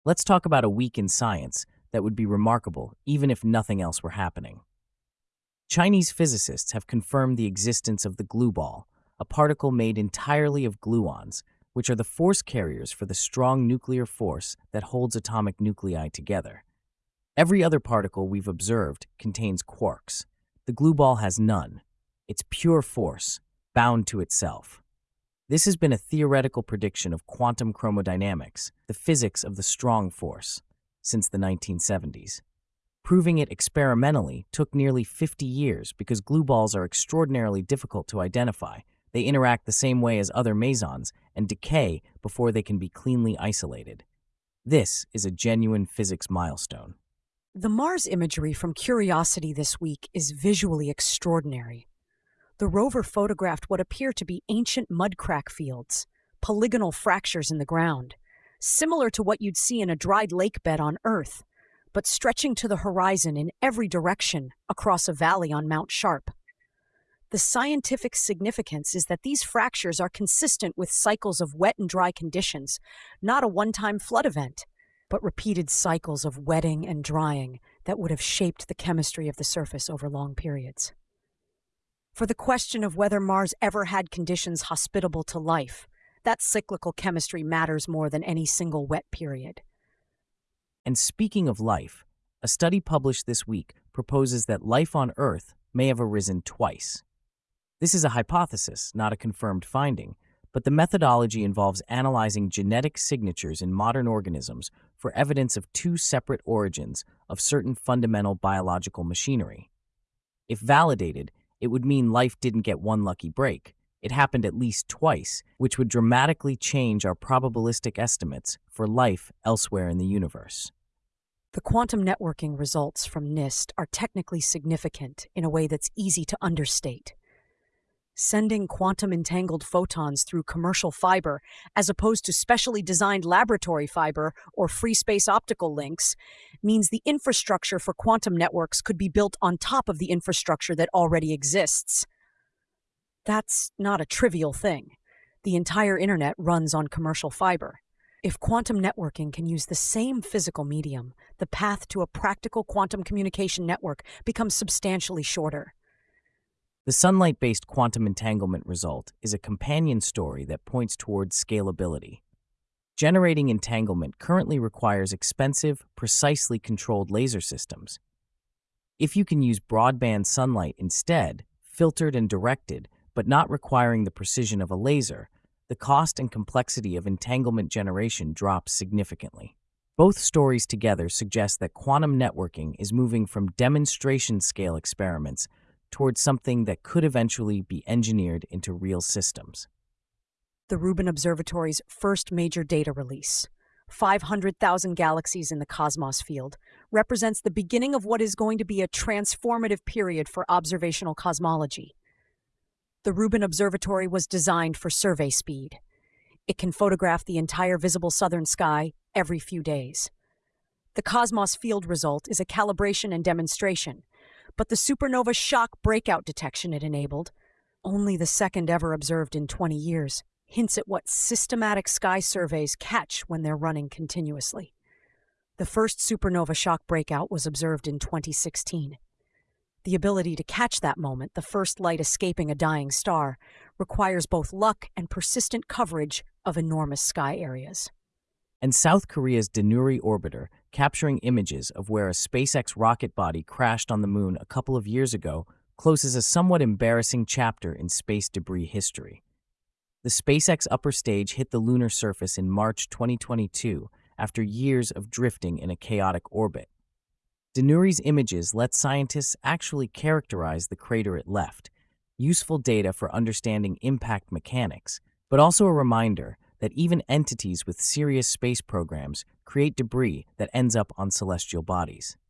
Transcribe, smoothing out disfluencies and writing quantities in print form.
Let's talk about a week in science that would be remarkable even if nothing else were happening. Chinese physicists have confirmed the existence of the glue ball, a particle made entirely of gluons, which are the force carriers for the strong nuclear force that holds atomic nuclei together. Every other particle we've observed contains quarks. The glue ball has none. It's pure force, bound to itself. This has been a theoretical prediction of quantum chromodynamics, the physics of the strong force, since the 1970s. Proving it experimentally took nearly 50 years because glue balls are extraordinarily difficult to identify. They interact the same way as other mesons and decay before they can be cleanly isolated. This is a genuine physics milestone. The Mars imagery from Curiosity this week is visually extraordinary. The rover photographed what appear to be ancient mudcrack fields, polygonal fractures in the ground, similar to what you'd see in a dried lake bed on Earth, but stretching to the horizon in every direction across a valley on Mount Sharp. The scientific significance is that these fractures are consistent with cycles of wet and dry conditions, not a one-time flood event, but repeated cycles of wetting and drying that would have shaped the chemistry of the surface over long periods. For the question of whether Mars ever had conditions hospitable to life, that cyclical chemistry matters more than any single wet period. And speaking of life, a study published this week proposes that life on Earth may have arisen twice. This is a hypothesis, not a confirmed finding, but the methodology involves analyzing genetic signatures in modern organisms for evidence of two separate origins of certain fundamental biological machinery. If validated, it would mean life didn't get one lucky break. It happened at least twice, which would dramatically change our probabilistic estimates for life elsewhere in the universe. The quantum networking results from NIST are technically significant in a way that's easy to understate. Sending quantum-entangled photons through commercial fiber, as opposed to specially designed laboratory fiber or free space optical links, means the infrastructure for quantum networks could be built on top of the infrastructure that already exists. That's not a trivial thing. The entire internet runs on commercial fiber. If quantum networking can use the same physical medium, the path to a practical quantum communication network becomes substantially shorter. The sunlight-based quantum entanglement result is a companion story that points towards scalability. Generating entanglement currently requires expensive, precisely controlled laser systems. If you can use broadband sunlight instead, filtered and directed, but not requiring the precision of a laser, the cost and complexity of entanglement generation drops significantly. Both stories together suggest that quantum networking is moving from demonstration-scale experiments towards something that could eventually be engineered into real systems. The Rubin Observatory's first major data release, 500,000 galaxies in the cosmos field, represents the beginning of what is going to be a transformative period for observational cosmology. The Rubin Observatory was designed for survey speed. It can photograph the entire visible southern sky every few days. The cosmos field result is a calibration and demonstration, but the supernova shock breakout detection it enabled, only the second ever observed in 20 years, hints at what systematic sky surveys catch when they're running continuously. The first supernova shock breakout was observed in 2016. The ability to catch that moment, the first light escaping a dying star, requires both luck and persistent coverage of enormous sky areas. And South Korea's Danuri orbiter, capturing images of where a SpaceX rocket body crashed on the moon a couple of years ago, closes a somewhat embarrassing chapter in space debris history. The SpaceX upper stage hit the lunar surface in March 2022 after years of drifting in a chaotic orbit. Danuri's images let scientists actually characterize the crater it left, useful data for understanding impact mechanics, but also a reminder that even entities with serious space programs create debris that ends up on celestial bodies.